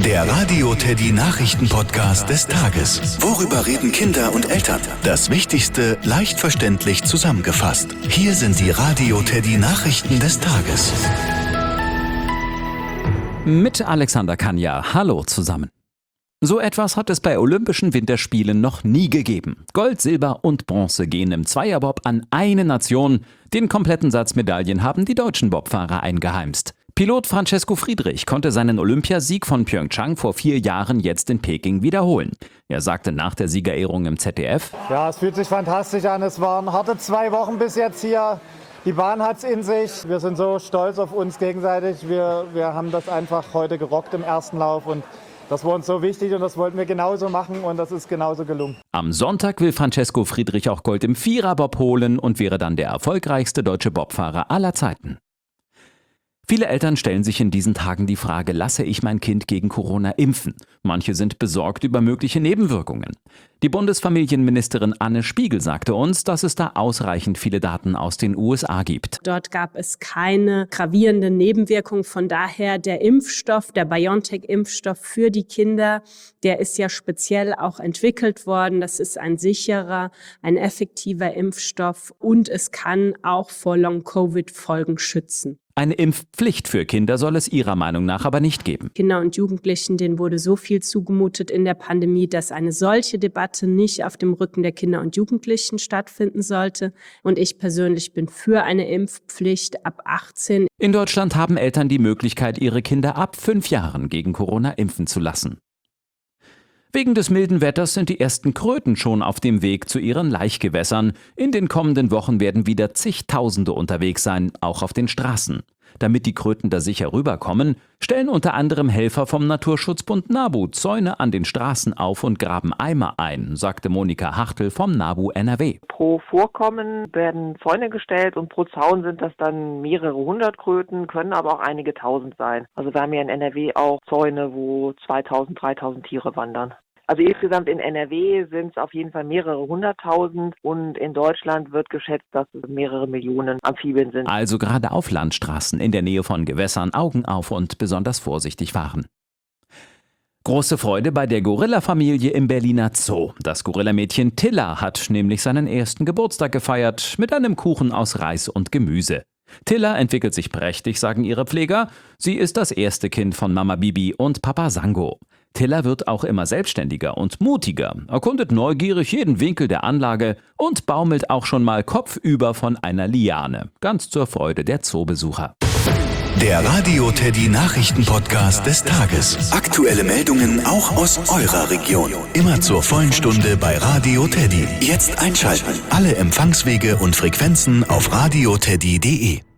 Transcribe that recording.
Der Radio Teddy Nachrichten-Podcast des Tages. Worüber reden Kinder und Eltern? Das Wichtigste leicht verständlich zusammengefasst. Hier sind die Radio Teddy Nachrichten des Tages. Mit Alexander Kanja. Hallo zusammen. So etwas hat es bei Olympischen Winterspielen noch nie gegeben. Gold, Silber und Bronze gehen im Zweierbob an eine Nation. Den kompletten Satz Medaillen haben die deutschen Bobfahrer eingeheimst. Pilot Francesco Friedrich konnte seinen Olympiasieg von Pyeongchang vor 4 Jahren jetzt in Peking wiederholen. Er sagte nach der Siegerehrung im ZDF: Ja, es fühlt sich fantastisch an. Es waren harte 2 Wochen bis jetzt hier. Die Bahn hat es in sich. Wir sind so stolz auf uns gegenseitig. Wir haben das einfach heute gerockt im ersten Lauf und das war uns so wichtig und das wollten wir genauso machen und das ist genauso gelungen. Am Sonntag will Francesco Friedrich auch Gold im Viererbob holen und wäre dann der erfolgreichste deutsche Bobfahrer aller Zeiten. Viele Eltern stellen sich in diesen Tagen die Frage, lasse ich mein Kind gegen Corona impfen? Manche sind besorgt über mögliche Nebenwirkungen. Die Bundesfamilienministerin Anne Spiegel sagte uns, dass es da ausreichend viele Daten aus den USA gibt. Dort gab es keine gravierenden Nebenwirkungen. Von daher der Impfstoff, der BioNTech-Impfstoff für die Kinder, der ist ja speziell auch entwickelt worden. Das ist ein sicherer, ein effektiver Impfstoff und es kann auch vor Long-Covid-Folgen schützen. Eine Impfpflicht für Kinder soll es ihrer Meinung nach aber nicht geben. Kinder und Jugendlichen, denen wurde so viel zugemutet in der Pandemie, dass eine solche Debatte nicht auf dem Rücken der Kinder und Jugendlichen stattfinden sollte. Und ich persönlich bin für eine Impfpflicht ab 18. In Deutschland haben Eltern die Möglichkeit, ihre Kinder ab 5 Jahren gegen Corona impfen zu lassen. Wegen des milden Wetters sind die ersten Kröten schon auf dem Weg zu ihren Laichgewässern. In den kommenden Wochen werden wieder zigtausende unterwegs sein, auch auf den Straßen. Damit die Kröten da sicher rüberkommen, stellen unter anderem Helfer vom Naturschutzbund NABU Zäune an den Straßen auf und graben Eimer ein, sagte Monika Hachtel vom NABU NRW. Pro Vorkommen werden Zäune gestellt und pro Zaun sind das dann mehrere 100 Kröten, können aber auch einige tausend sein. Also wir haben ja in NRW auch Zäune, wo 2000, 3000 Tiere wandern. Also insgesamt in NRW sind es auf jeden Fall mehrere 100.000 und in Deutschland wird geschätzt, dass es mehrere Millionen Amphibien sind. Also gerade auf Landstraßen in der Nähe von Gewässern Augen auf und besonders vorsichtig fahren. Große Freude bei der Gorilla-Familie im Berliner Zoo. Das Gorillamädchen Tilla hat nämlich seinen ersten Geburtstag gefeiert mit einem Kuchen aus Reis und Gemüse. Tilla entwickelt sich prächtig, sagen ihre Pfleger. Sie ist das erste Kind von Mama Bibi und Papa Sango. Tilla wird auch immer selbstständiger und mutiger, erkundet neugierig jeden Winkel der Anlage und baumelt auch schon mal kopfüber von einer Liane. Ganz zur Freude der Zoobesucher. Der Radio Teddy Nachrichten-Podcast des Tages. Aktuelle Meldungen auch aus eurer Region. Immer zur vollen Stunde bei Radio Teddy. Jetzt einschalten. Alle Empfangswege und Frequenzen auf radioteddy.de.